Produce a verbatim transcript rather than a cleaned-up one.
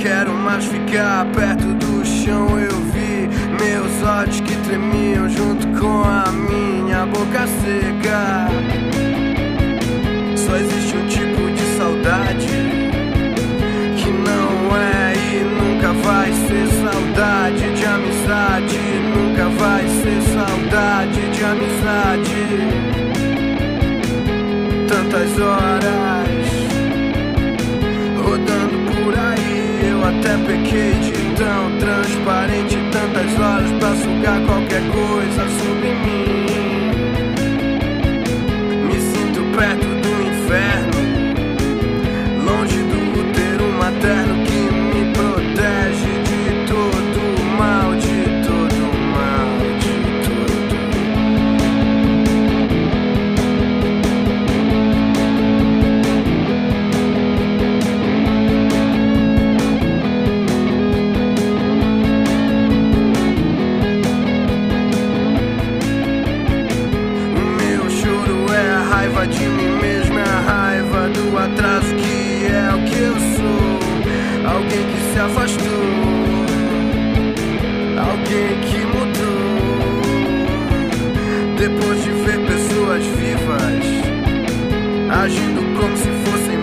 quero mais ficar perto do chão. Eu vi meus olhos que tremiam junto com a minha boca seca. Só existe um tipo de saudade que não é e nunca vai ser saudade de amizade. Nunca vai ser saudade de amizade. Tantas horas rodando por aí, eu até pequei de tão transparente. Tantas horas pra sugar qualquer coisa sobre mim. Me sinto perto do inferno, longe do útero materno que me protege de todo o mal, de todo o mal, de todo. O meu choro é a raiva de mim mesmo, é a raiva do atraso que é o que eu sou. Alguém que se afastou, alguém que mudou. Depois de ver pessoas vivas agindo como se fossem